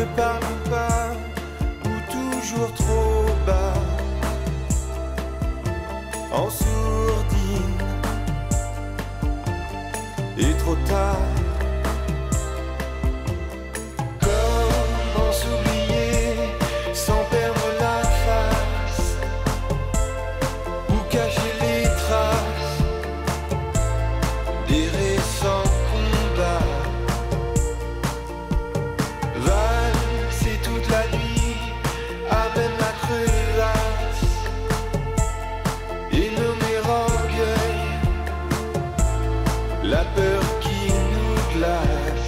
ne parle pas ou toujours trop bas, en sourdine et trop tard. Comment s'oublier sans perdre la face ou cacher les traces des récents combats. Valser toute la nuit amène la crevasse et nommer orgueil la peur qui nous glace.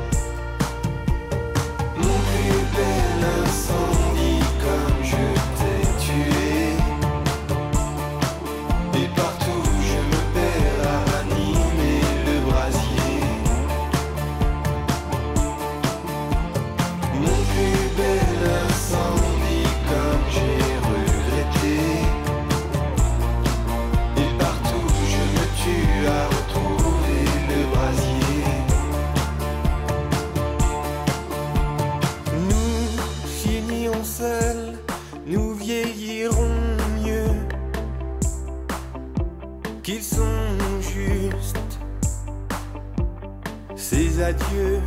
Mon plus bel incendie, comme je t'ai tué, et partout je me perds à ranimer le brasier. Mon plus bel incendie, comme j'ai regretté, et partout je me tue à retrouver le brasier. Nous finirons seuls, nous vieillirons mieux qu'ils sont justes, ces adieux.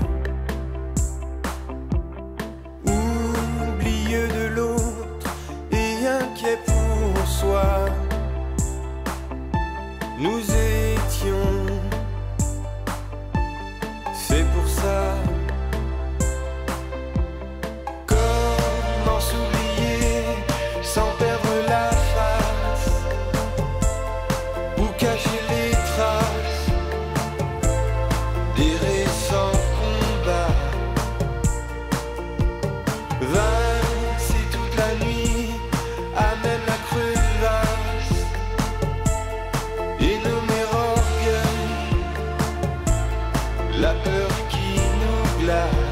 Oublieux de l'autre et inquiet pour soi, nous étions faits pour ça. Comment s'oublier sans perdre la face ou cacher les traces des récents combats. Valser toute la nuit amène la crevasse et nommer orgueil la peur qui nous glace.